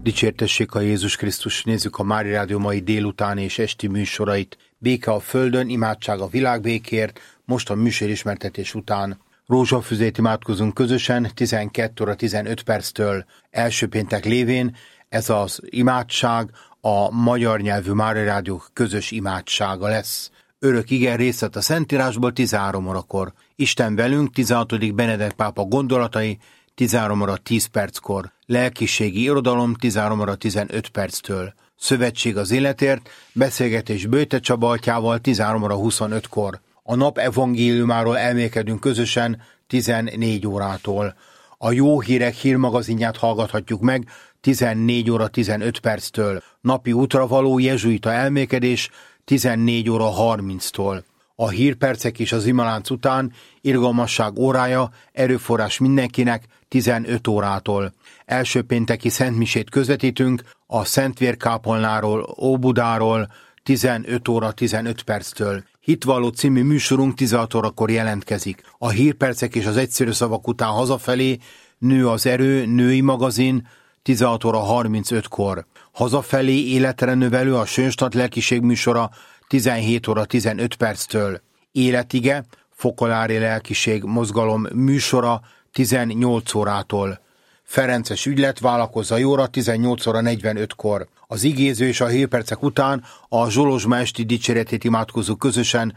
Dicsértessék a Jézus Krisztus, nézzük a Mária Rádió mai délutáni és esti műsorait. Béke a földön, imádság a világbékért, most a műsorismertetés után. Rózsafüzét imádkozunk közösen 12 óra 15 perctől. Első péntek lévén ez az imádság a magyar nyelvű Mária Rádió közös imádsága lesz. Örök igen részlet a Szentírásból 13 órakor. Isten velünk, 16. Benedek pápa gondolatai 13 óra 10 perckor. Lelkiségi irodalom 13 óra 15 perctől. Szövetség az életért, beszélgetés Böjte Csaba atyával 13 óra 25-kor. A nap evangéliumáról elmélkedünk közösen 14 órától. A Jó Hírek hírmagazinját hallgathatjuk meg 14 óra 15 perctől. Napi útra való jezsuita elmélkedés 14 óra 30-tól. A hírpercek és az imalánc után irgalmasság órája, erőforrás mindenkinek 15 órától. Első pénteki szentmisét közvetítünk a Szentvérkápolnáról, Óbudáról 15 óra 15 perctől. Hitvalló című műsorunk 16 órakor jelentkezik. A hírpercek és az egyszerű szavak után hazafelé Nő az erő, női magazin 16 óra 35-kor. Hazafelé életre növelő a Sönstadt lelkiség műsora 17 óra 15 perctől. Életige, fokolári lelkiség mozgalom műsora 18 órától. Ferences ügylet vállalkozza jóra 18 óra 45-kor. Az igéző és a hírpercek után a Zsolozsma esti dicséretét imádkozunk közösen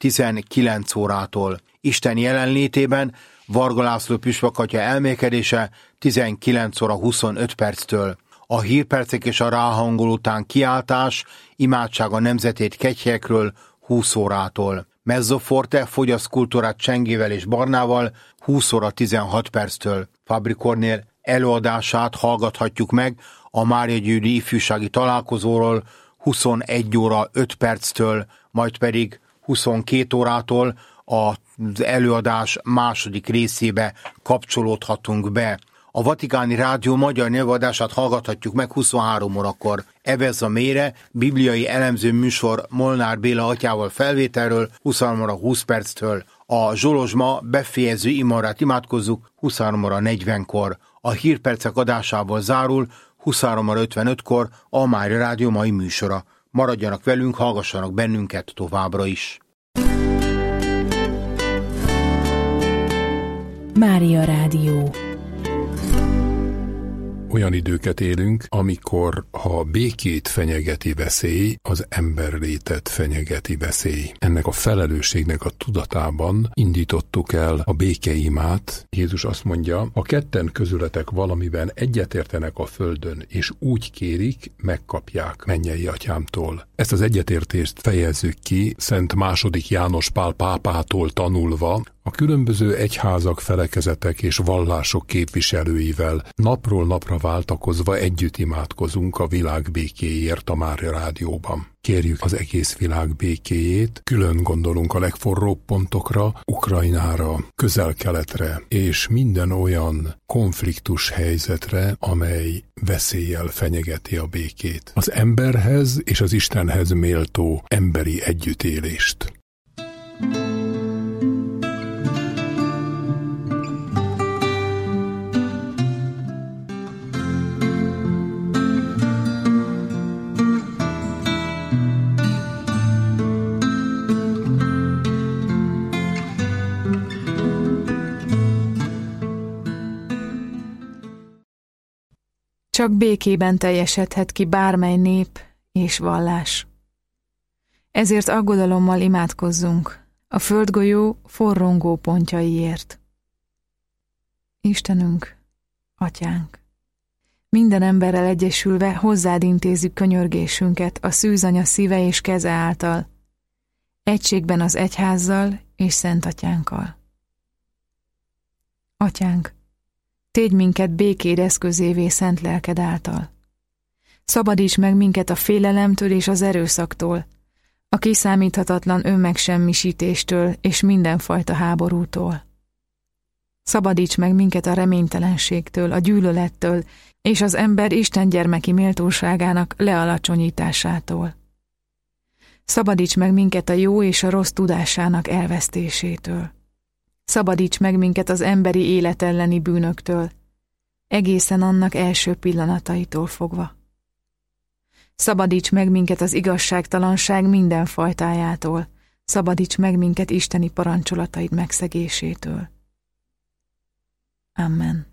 19 órától. Isten jelenlétében Varga László püspök atya elmélkedése 19 óra 25 perctől. A hírpercek és a ráhangol után kiáltás, imádság a nemzetét kegyhelyekről 20 órától. Mezzoforte, fogyaszkultúrát Csengével és Barnával 20 óra 16 perctől. Fabri Kornél előadását hallgathatjuk meg a Mária Győri ifjúsági találkozóról 21 óra 5 perctől, majd pedig 22 órától az előadás második részébe kapcsolódhatunk be. A Vatikáni Rádió magyar nyelvadását hallgathatjuk meg 23 órakor. Evez a mélyre, bibliai elemző műsor Molnár Béla atyával felvételről 23 óra 20 perctől. A Zsolozsma befejező imarát imádkozzuk 23 óra 40-kor. A hírpercek adásából zárul 23 óra 55-kor a Mária Rádió mai műsora. Maradjanak velünk, hallgassanak bennünket továbbra is. Mária Rádió. Olyan időket élünk, amikor ha a békét fenyegeti veszély, az emberlétet fenyegeti veszély. Ennek a felelősségnek a tudatában indítottuk el a békeimát. Jézus azt mondja, ha ketten közületek valamiben egyetértenek a földön, és úgy kérik, megkapják mennyei atyámtól. Ezt az egyetértést fejezzük ki Szent II. János Pál pápától tanulva, a különböző egyházak, felekezetek és vallások képviselőivel napról napra váltakozva együtt imádkozunk a világ békéért a Mária Rádióban. Kérjük az egész világ békéjét, külön gondolunk a legforróbb pontokra, Ukrajnára, Közel-Keletre és minden olyan konfliktus helyzetre, amely veszéllyel fenyegeti a békét. Az emberhez és az Istenhez méltó emberi együttélést. Csak békében teljesedhet ki bármely nép és vallás. Ezért aggodalommal imádkozzunk a földgolyó forrongó pontjaiért. Istenünk, Atyánk, minden emberrel egyesülve hozzád intézzük könyörgésünket a szűzanya szíve és keze által, egységben az egyházzal és Szent Atyánkkal. Atyánk, tégy minket békéd eszközévé szent lelked által. Szabadíts meg minket a félelemtől és az erőszaktól, a kiszámíthatatlan önmegsemmisítéstől és mindenfajta háborútól. Szabadíts meg minket a reménytelenségtől, a gyűlölettől és az ember Isten gyermeki méltóságának lealacsonyításától. Szabadíts meg minket a jó és a rossz tudásának elvesztésétől. Szabadíts meg minket az emberi élet elleni bűnöktől, egészen annak első pillanataitól fogva. Szabadíts meg minket az igazságtalanság minden fajtájától, szabadíts meg minket isteni parancsolataid megszegésétől. Amen.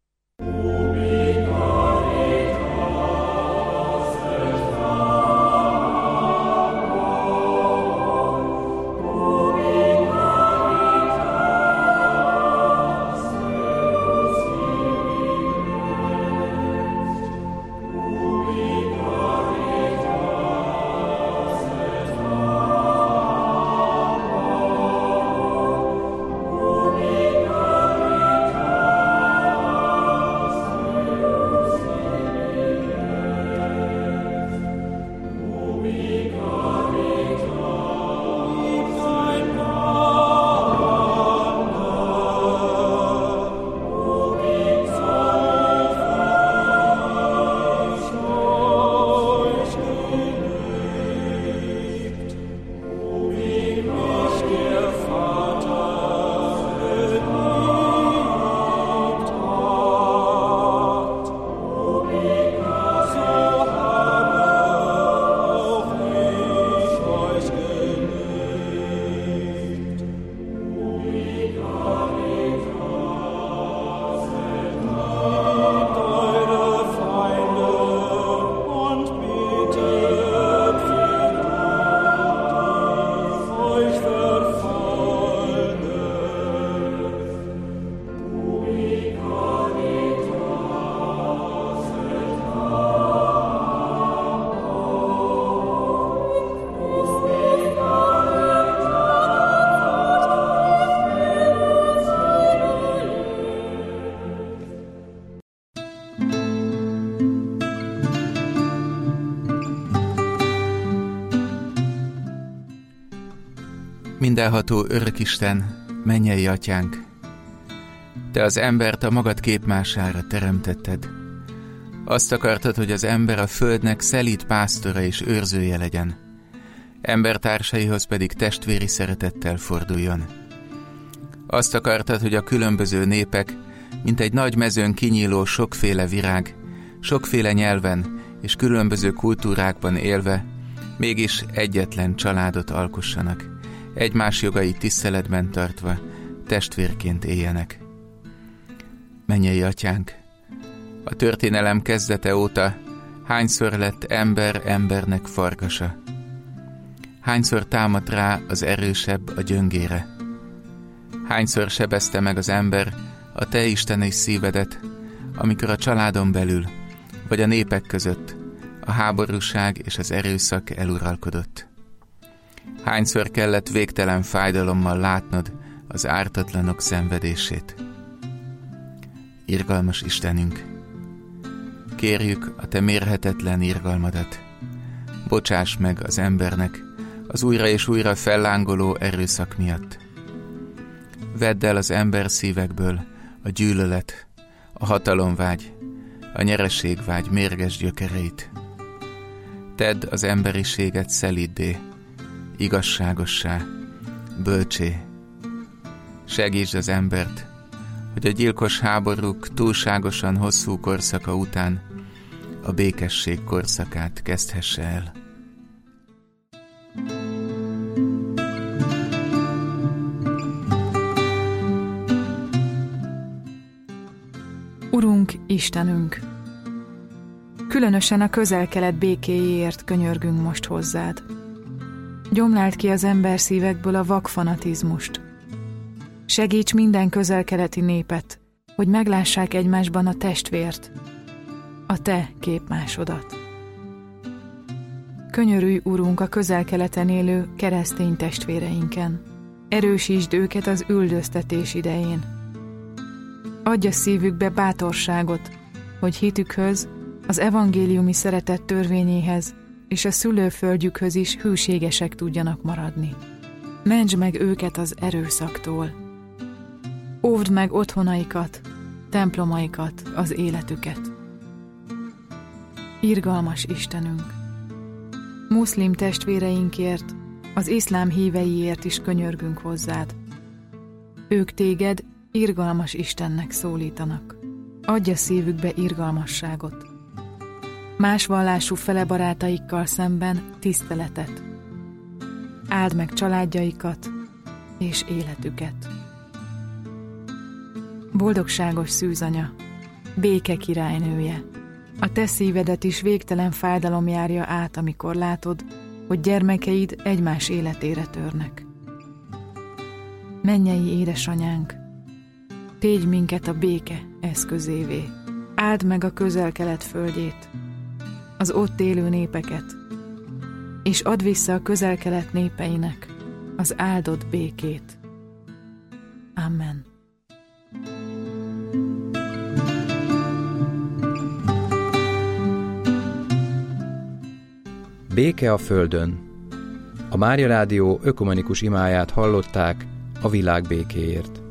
Mindenható Örökisten, mennyei Atyánk, Te az embert a magad képmására teremtetted. Azt akartad, hogy az ember a földnek szelíd pásztora és őrzője legyen, embertársaihoz pedig testvéri szeretettel forduljon. Azt akartad, hogy a különböző népek, mint egy nagy mezőn kinyíló sokféle virág, sokféle nyelven és különböző kultúrákban élve, mégis egyetlen családot alkossanak, egymás jogait tiszteletben tartva, testvérként éljenek. Mennyei Atyánk, a történelem kezdete óta hányszor lett ember embernek farkasa? Hányszor támadt rá az erősebb a gyöngére? Hányszor sebezte meg az ember a te isteni szívedet, amikor a családon belül, vagy a népek között a háborúság és az erőszak eluralkodott? Hányszor kellett végtelen fájdalommal látnod az ártatlanok szenvedését? Irgalmas Istenünk, kérjük a te mérhetetlen irgalmadat. Bocsáss meg az embernek az újra és újra fellángoló erőszak miatt. Vedd el az ember szívekből a gyűlölet, a hatalomvágy, a nyereségvágy mérges gyökereit. Tedd az emberiséget szeliddé, igazságossá, bölcsé. Segítsd az embert, hogy a gyilkos háborúk túlságosan hosszú korszaka után a békesség korszakát kezdhesse el. Urunk, Istenünk! Különösen a Közel-Kelet békéjéért könyörgünk most hozzád. Gyomláld ki az ember szívekből a vakfanatizmust. Segíts minden közel-keleti népet, hogy meglássák egymásban a testvért, a te képmásodat. Könyörülj, Urunk, a Közel-Keleten élő keresztény testvéreinken. Erősítsd őket az üldöztetés idején. Adj a szívükbe bátorságot, hogy hitükhöz, az evangéliumi szeretet törvényéhez és a szülőföldjükhöz is hűségesek tudjanak maradni. Mentsd meg őket az erőszaktól. Óvd meg otthonaikat, templomaikat, az életüket. Irgalmas Istenünk! Muszlim testvéreinkért, az iszlám híveiért is könyörgünk hozzád. Ők téged irgalmas Istennek szólítanak. adj a szívükbe irgalmasságot. Más vallású felebarátaikkal szemben tiszteletet. Áld meg családjaikat és életüket. Boldogságos szűzanya, béke királynője, a te szívedet is végtelen fájdalom járja át, amikor látod, hogy gyermekeid egymás életére törnek. Mennyei édesanyánk, tégy minket a béke eszközévé. Áld meg a Közel-Kelet földjét, az ott élő népeket, és add vissza a Közel-Kelet népeinek az áldott békét. Amen. Béke a földön. A Mária Rádió ökumenikus imáját hallották a világ békéért.